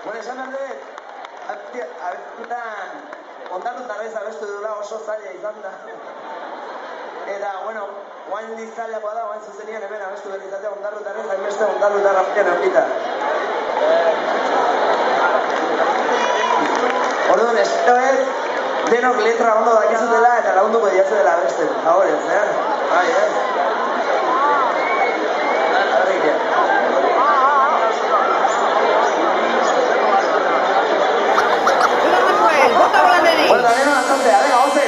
Bueno, esan behar dut, abestutan, ondarrutarrez abestu dula oso zaila izan da. Eta, bueno, guain dizailakoa da, guain zuzenian hemen abestu behar izatea ondarrutarrez, hainbeste ondarrutar artean aurkita. Orduan, espero ez, denok letra ondo dakizutela eta lagunduko diazu dela abesten. Favorez, Bai, Bueno, también bastante, venga, 11.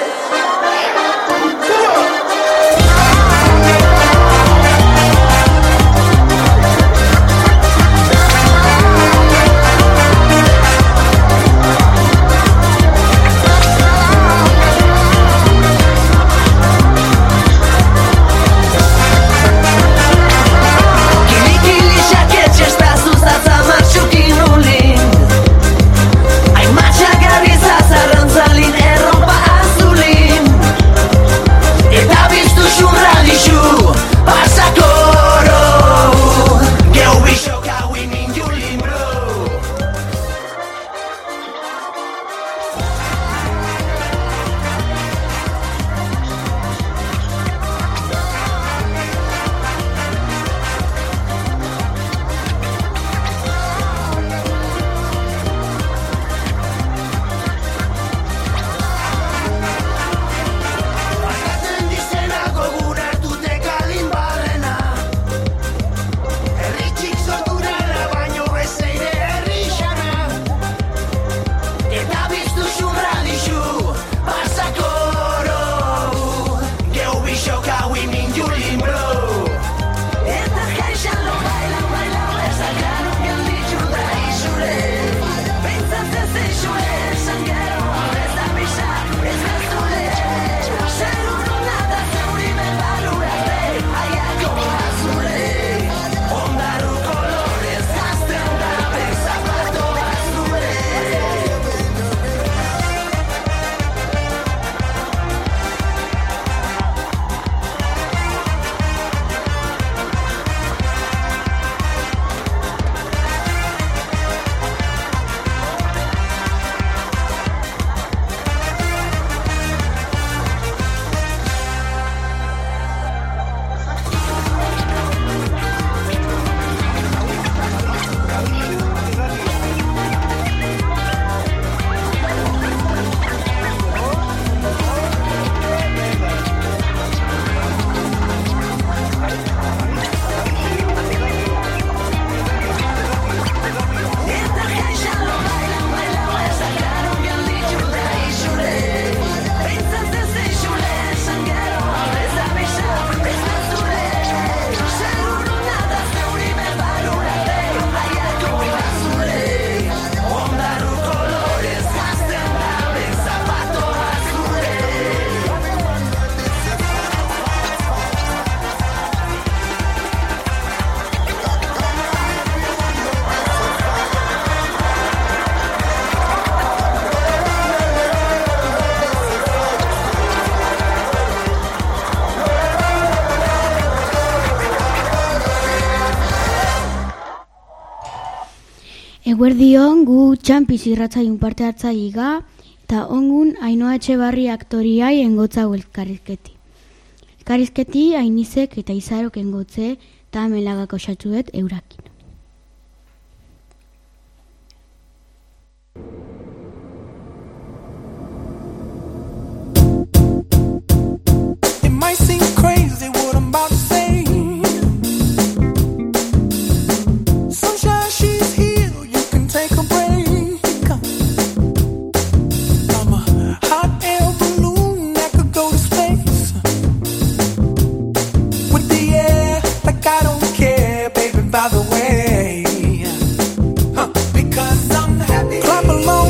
Eguerdion gu txampiz irratzaiun parte hartzaiga eta ongun Ainhoa Etxebarri aktoriai engotzau elkarrizketi. Elkarrizketi Ainizek eta Izarok engotze eta amelagako osatzuet eurakin. It might seem crazy what I'm about to say. Sunshine, she's here, you can take a break. I'm a hot air balloon that could go to space. With the air, like I don't care, baby, by the way. Because I'm happy. Clap along.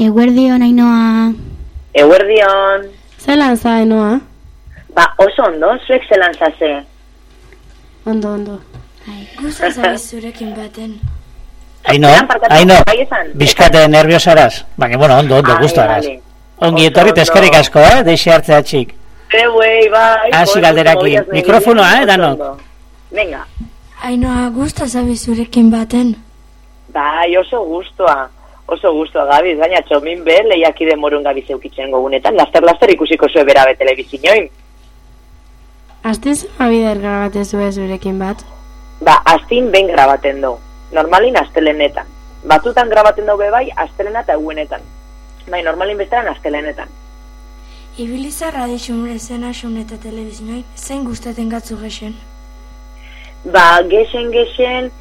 Eguerdion, Ainoa. Eguerdion. Zelan za, Ainoa? Ba, oso ondo, zuek zelan zaze. Ondo. Gusta zabiz zurekin baten. Aino, bizkate nerviosaraz. Baina, bueno, ondo, gustaraz. Ongi etorri eskerrik asko, deixe hartzea txik. Bai. Hasi galderakin. Mikrofonoa, danok. Venga. Ainoa, gusta zabiz zurekin baten. Bai, oso gustoa, Gabiz, baina txomin be, lehiakide morun Gabiz eukitzen gogunetan, laster ikusiko zue berabe telebizinoin. Aztin zema bider grabatezu zurekin bat? Ba, aztin ben grabaten du. Normalin astelenetan. Batzutan grabaten du bai, astelena eta egunetan. Bai, normalin besteran astelenetan. Ibiliza radixun esena xun eta telebizinoin, zein gustaten gatzu gexen? Ba, gexen,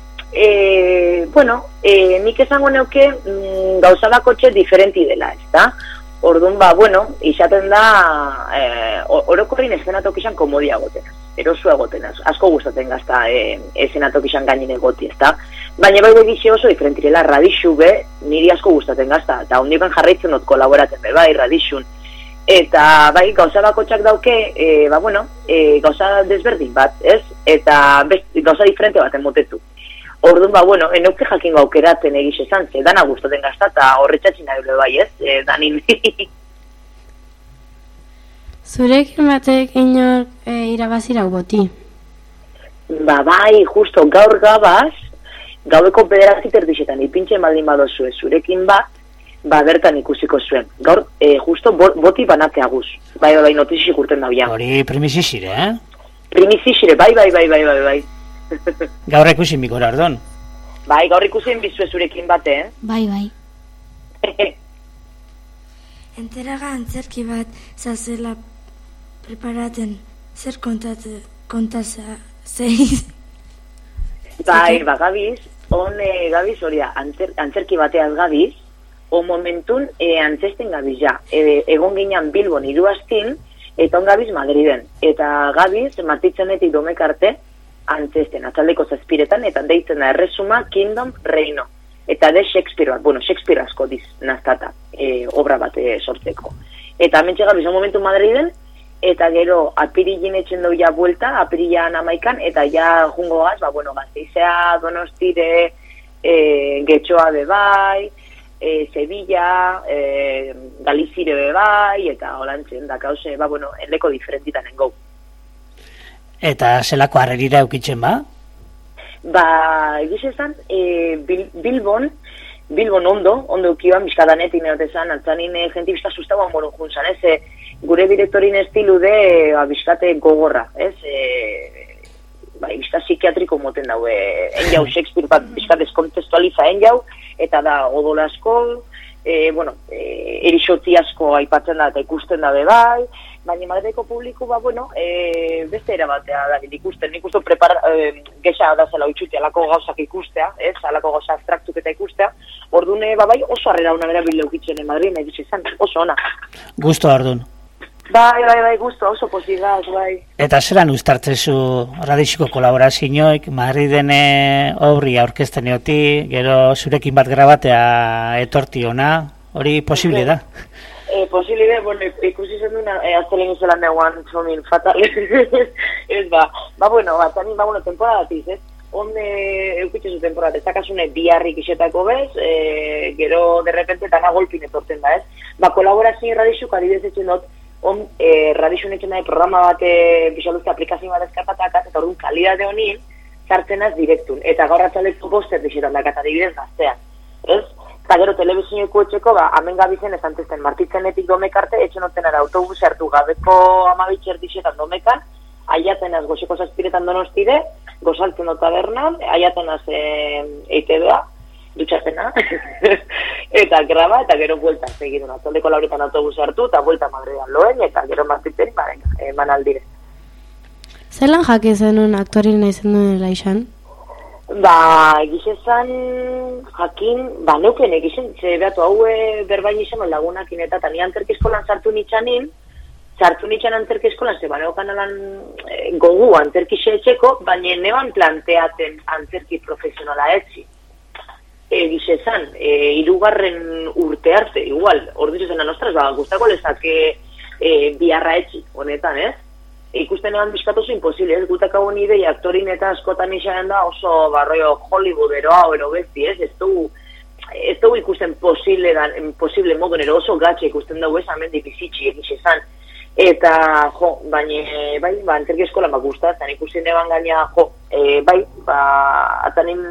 nik esango neuke gauza bakotxe diferenti dela, ezta? Orduan, izaten da orokorrin eszenatokizan komodia gotenaz, erosua gotenaz, asko gustaten gazta eszenatokizan gainin egoti, ezta? Baina bai gize oso diferentirela, radixu be, niri asko gustaten gazta, eta hondipen jarraitzen dut kolaboraten be, bai, radixun. Eta bai, gauza bakotxak dauke, gauza desberdin bat, ez? Eta gauza diferente bat emotetu. Orduan, eneuke jakingo aukeraten egiz esan, dana gustaten gazta, eta horretxatzen nahi bai, ez? Danin. Zurekin batek inor irabazirau boti? Ba, bai, justo gaur gabaz, gaueko bederatzi terdizetan ipintxe maldin badozue zurekin bat, ba, bertan ikusiko zuen. Gaur, justo boti banatea guz. Bai, notizisik urten dabian. Hori primisisire, Primisisire, bai. Gaur ikusin bikora, ardon? Bai, gaur ikusin bizue zurekin bate, Bai. Enteraga antzerki bat zazela preparaten, zer kontaza zeiz? Bai, Gabiz, Gabiz hori da, antzerki bateaz Gabiz, momentun antzesten Gabiz ja. Egon ginean Bilbon 3 astin, eta on Gabiz Madriden. Eta Gabiz, matitzenetik domekarte, antzesten, atzaldeko 7 eta deitzen da erresuma Kingdom Reino. Eta de Shakespeare bat, Shakespeare asko diz naztata, obra bat sortzeko. Eta hementxe Gabiz, momentu Madriden, eta gero apirilin etxen doi ja buelta, apirilan 11, eta ja jungo gaz, Gasteizea, Donostire, Getxoa bebai, Sevilla, Galizire bebai, eta holantzen da kause, eleko diferentitan engau. Eta zelako harrerira eukitzen ba? Ba, egiz esan, Bilbon ondo eukiban, bizkadanetik neotezan, altzanin jenti bizta sustagoan morun juntzan, ez? Gure direktorin estilu de bizkate gogorra, ez? Bizta psikiatriko moten daue, enjau Shakespeare bat bizkat deskontestualiza enjau, eta da odolasko, erixotzi asko aipatzen da eta ikusten da bebai, baina Madrideko publiko beste erabatea da ikusten, nik uste gesa da zela oitxuti alako gauzak ikustea, ez, alako gauza abstraktuk eta ikustea, ordune oso harrera una bera bileukitzen Madrid, nahi izan, oso ona. Gusto ardun. Bai, gusto, oso pozigaz, bai. Eta zeran ustartzezu radixiko kolaborazioik, Madriden horri aurkezten eoti, gero zurekin bat grabatea etorti ona, hori posible da? Posible da, ikusi zen duna, aztelen izelan neguan, txomin, fatal, ez tanin, temporadatik, ez? Onde eukitzezu temporada, ez dakasune biharrik isetako bez, gero derrepente dana golpin etorten da, ez? Kolaborazio radixuk adibidez etxen dut, radixun etxen nahi programa bat, bizaluzte aplikazio bat ezkartatak, eta orduan kalidade honin, zartzenaz direktun, eta gaur atzaleko poster dixetan dakat adibidez gaztean, ez? Eta gero telebizioeko etxeko, hemen Gabizen ez antezten martitzenetik domekarte, etxen ottenara autobus hartu gabeko 12 erdixetan domekan, aiatenaz goxeko 7 Donostire, gozaltzen dut tabernan, aiatenaz EITB-a, dutxatena, eta graba, eta gero buelta segidun, atzaldeko 4 autobus hartu, eta buelta Madridan loen, eta gero martitzen, eman aldire. Zelan jake zenun aktorin nahi zenun laixan? Egizezan jakin, neuken egizen, ze behatu hau berbain izan lagunakin eta ni antzerkiskolan sartu nitxanin antzerkiskolan, ze neukan alan gogu antzerkixe etxeko, baina neban planteaten antzerki profesionala etzi. egize zan, hirugarren urte arte, igual, ordu zenan, ostras, gustako lezake biharra etxi, honetan, ez? Ikusten eban bizkatozu imposible, ez? Gutak hau nire aktorin eta askotan izan da oso barroio Hollywoodero ero besti, ez? Ez dugu ikusten posible modun, ero oso gatxe ikusten dugu ez, amendi bizitxi egize zan. Eta, baina, bai, antzerki eskola gustatzen, ikusten eban gaina, atanin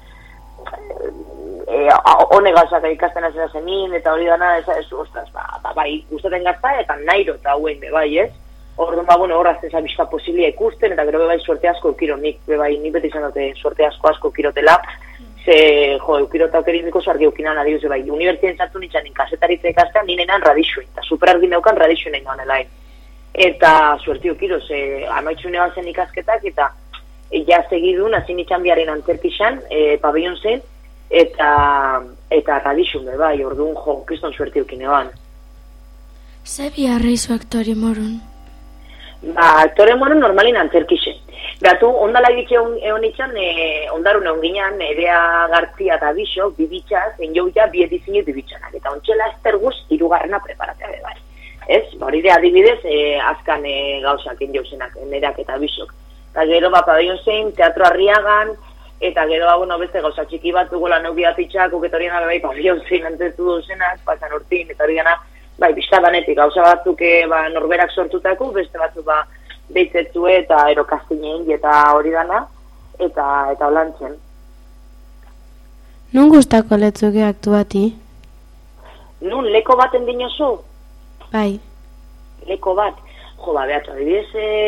honegazak ikasten azera zenin, eta hori dana, ostras, bai, gustaten gazta, eta nairo eta hauen, bai, ez? Orduan, horraz ez abizka posilia ikusten, eta gero bai suerte asko eukiro, nik beti izan dute suerte asko eukirotela, ze, eukirota aukerin oso argi eukinan adibuz, bai, unibertsien zartu nintzen kasetaritza ikastean, ninenan radixuen, eta super argi neukan radixuen egin honelain. Eta suerte eukiro, ze amaitxune bazen ikasketak, eta ja segidun, hasi nintzen biaren antzerkixan, pabellon zen, eta radixun, bai, orduan, kriston suerte eukine ban. Ze biharra izu aktore morun? Aktore morun normalin antzerkixe. Gatu, ondala egitxe egon itxan, ondarun egon ginean, Edea Gartzia eta Bixok, bibitxaz, enjoia bietizinit bibitxanak. Eta ontxela esterguz, irugarrena preparatea bai. Ez, hori de adibidez, azkan gauzak enjozenak, Nereak eta Bixok. Eta gero, pabellon zein, Teatro Arriagan, eta gero, beste gauza txiki bat, dugola neubiatitxak, uketorien bai, pabellon zein antzetu duzenak, pasan urtin, eta hori gana, bai, bizkadanetik, gauza batzuk norberak sortutako, beste batzuk deitzetue eta erokastinen eta hori dana, eta holantzen. Nun gustako letzuke aktuati? Nun, leko baten dinozu? Bai. Leko bat? Beatu, adibidez,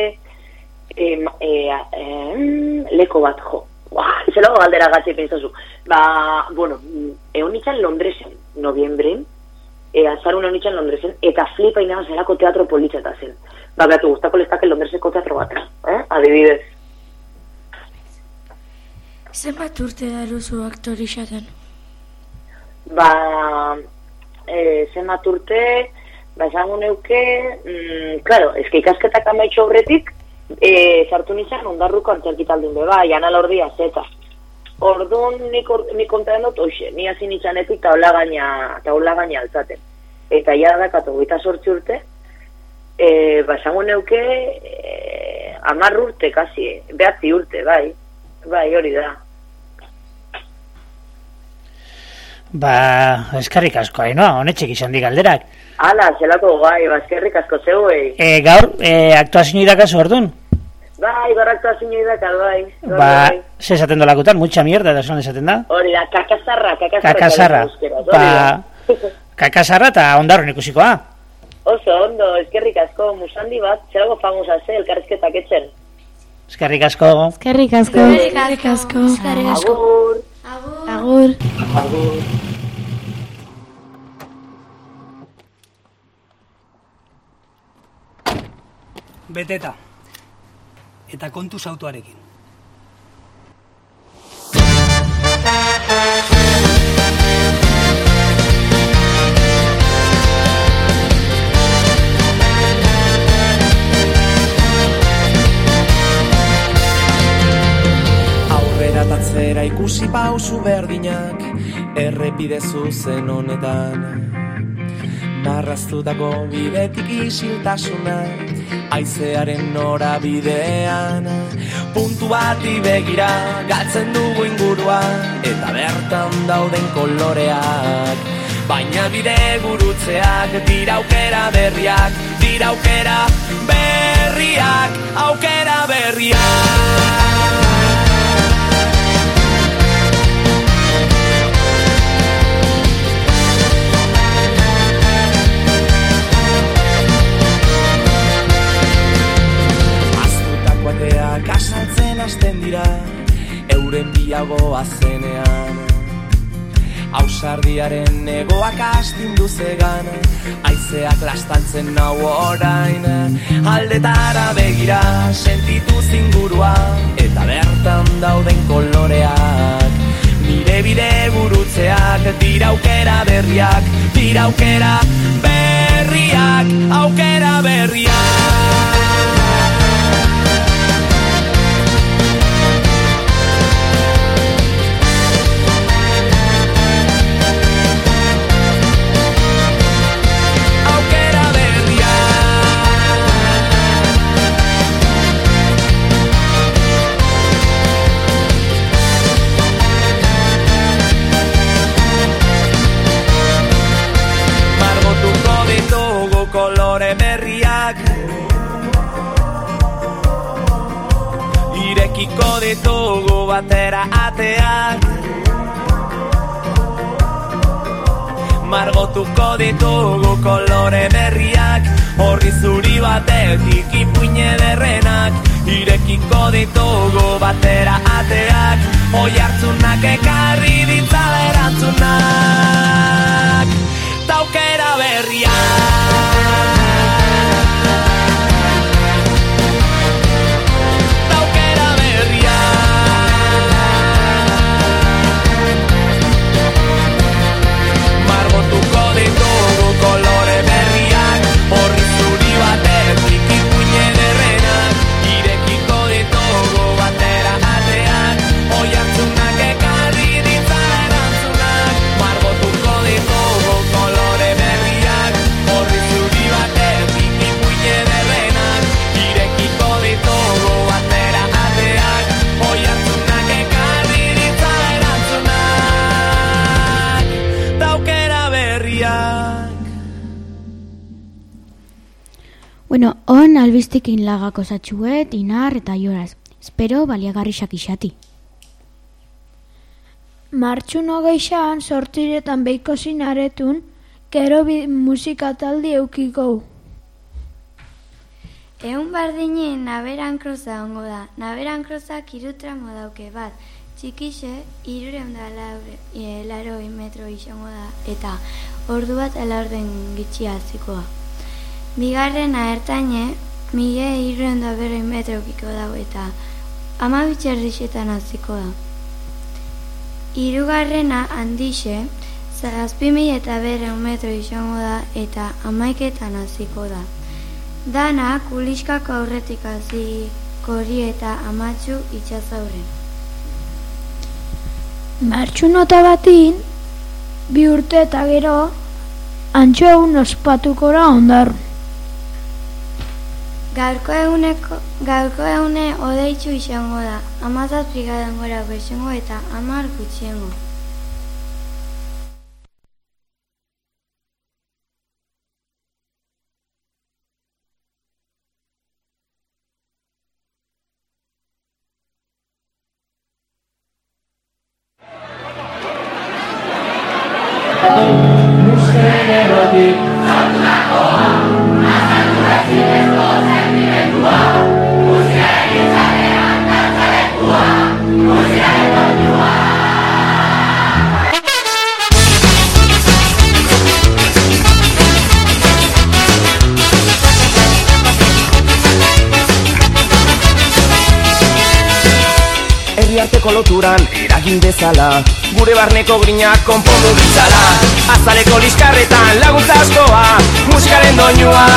leko bat, zelago galdera gatzi pentsazu. Egon nintzen Londresen, noviembren, azarun egon nintzen Londresen, eta flipa inagan zelako teatro politzeta zen. Beatu, gustako lezake Londreseko teatro bat, adibidez. Zenbat urte daruzu aktori xaten? Zenbat urte, esango neuke, claro, eske ikasketak amaitxo horretik, sartu nintzen ondarruko antzerkitaldun beba, Jana Lordia zeta. Orduan nik kontatzen dut, ni hasi nintzanetik taula gaina altzaten. Eta ja dakatu 28 urte, esango neuke 10 urte, kasi, 9 urte, bai, hori da. Eskerrik asko, Ainoa, honetxek izan di galderak. Hala, zelako eskerrik asko zeuei. Gaur, aktuazio idakazu orduan? Bai, gaur aktuazio idakaz, bai. Se esaten dolakutan, mucha mierda, da zonan esaten da? Hori da, kakazarra. Kakazarra eta ondarron ikusikoa. Oso, ondo, eskerrik asko, musandi bat, zelako famosa ze, elkarrizketak etzen. Eskerrik asko. Agur. Beteta. Eta kontuz autoarekin. Aurrera tatzera ikusi pausu berdinak, errepide zuzen honetan. Marraztutako bidetik isiltasuna, haizearen norabidean. Puntu bati begira, galtzen dugu ingurua, eta bertan dauden koloreak. Baina bide gurutzeak, dira aukera berriak, aukera berriak. Kasaltzen hasten dira, euren biago azenean. Ausardiaren egoak astindu zegan, haizeak lastantzen nau orain. Aldetara begira, sentitu zingurua, eta bertan dauden koloreak. Nire bide gurutzeak, dira aukera berriak, aukera berriak. Margotuko ditugu batera ateak, margotuko ditugu kolore berriak, horri zuri batetik ipuine derrenak, irekiko ditugu batera ateak, oihartzunak ekarri ditzala erantzunak, taukera berriak. Margotuko ditugu kolore berriak, horri zuri batetik ipuine derrenak, irekiko ditugu batera ateak, oihartzunak ekarri ditzala erantzunak, margotuko ditugu kolore berriak, horri zuri batetik ipuine derrenak, irekiko ditugu batera ateak, oihartzunak ekarri ditzala erantzunak, taukera berriak. Bueno, on albistikin lagako zatxuet, inar eta joraz. Espero baliagarri xakixati. Martxun 26an sortziretan beiko zinaretun, gero musika taldi eukiko. Egun bardinen naberan kroza ongo da. Naberan krozak 3 tramo dauke bat. Txikixe, 380 metro izango da, eta ordu bat alaurden gitxia hazikoa. Bigarrena ertaine, 1340 metro kiko dago eta 12 erdixetan haziko da. Hirugarrena handixe, 7200 metro izango da eta 11etan haziko da. Dana kuliskako aurretik hasi kori eta amatxu itxazaurren. Martxunota batin, 2 urte eta gero, antxo egun ospatukora ondarru. Gaurko egune odeitzu izango da, 17 brigadan gorako izango eta 10 gutxiengo. Herriarteko loturan eragin dezala, gure barneko grinak konpondu ditzala, azaleko liskarretan laguntza askoa, musikaren doinua.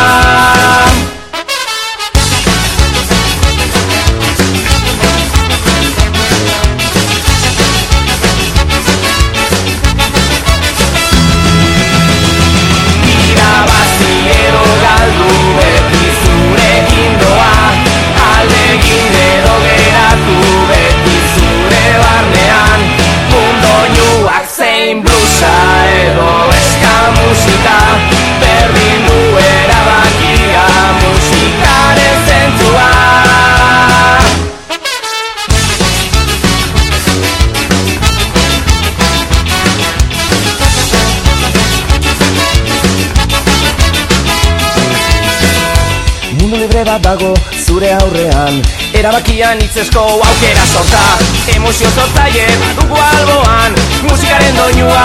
Irabazi edo galdu beti zurekin doa, aldegin edo geratu beti zure barnean, mundoinuak zein blusa edo eska musika, berdin du erabakia musikaren zentzua. Mundu libre bat dago zure aurrean, erabakian hitzesko aukera sorta, emozio sortzaile dugu alboan, musikaren doinua.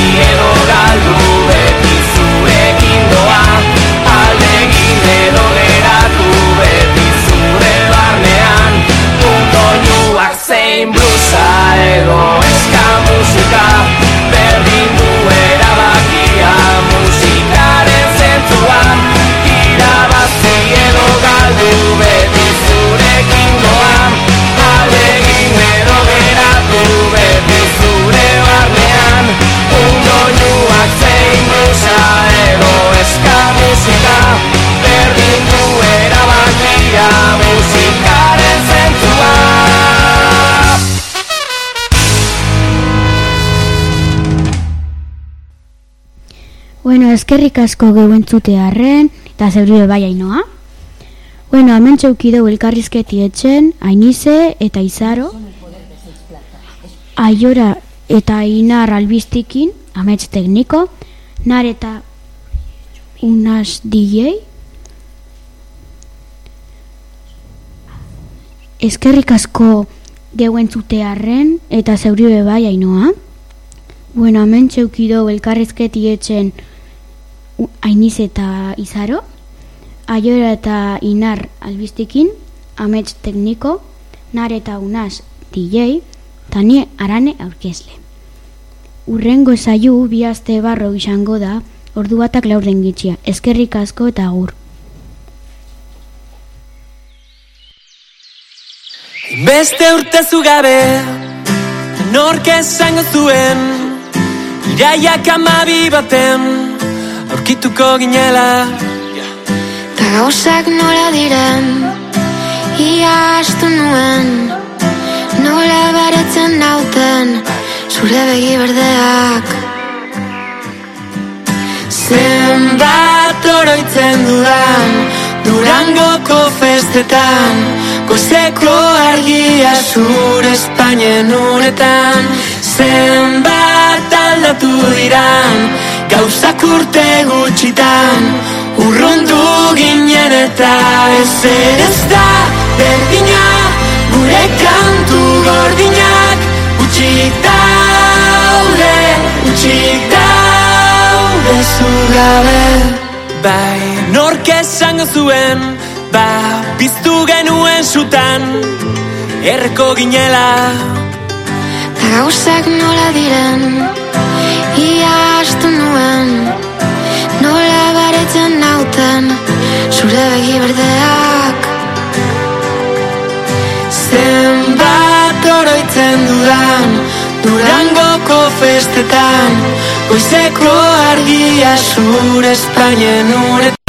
Edo galdu beti zurekin doa, aldegin edo eskerrik asko geu entzutearren, eta zeuri bai Ainoa. Bueno, hemen txaukideu elkarrizketi etxen, Ainize eta Izaro, Aiora eta Inar albiztikin, amets tekniko, Nar eta Unas DJ. Eskerrik asko geu entzutearren, eta zeuri bai Ainoa. Bueno, hemen txaukideu elkarrizketi etxen, Ainize eta Izaro, Aiora eta Inar albiztikin, amets tekniko, Nar eta Unas DJ, eta ni Arane aurkezle. Urrengo saiu 2 aste barro izango da, ordu batak 4 gitxia. Eskerrik asko eta agur. Beste urte zugabe, nork esango zuen, iraiak 12 baten, aurkituko ginela. Ta gauzak nola diren, ia astu nuen, nola baretzen nauten, zure begi berdeak. Zenbat oroitzen dudan, Durangoko festetan, goizeko argia zure Espainien uretan. Zenbat aldatu diran, gauzak urte gutxitan, urrundu ginen eta ezer ez da berdina, gure kantu gordinak utxik daude zugabe. Bai, nork esango zuen, piztu genuen sutan, erreko ginela. Ta gauzak nola diren, ia astu nuen, nola baretzen nauten, zure begi berdeak. Zenbat oroitzen dudan, Durangoko festetan, goizeko argia zure Espainien uretan.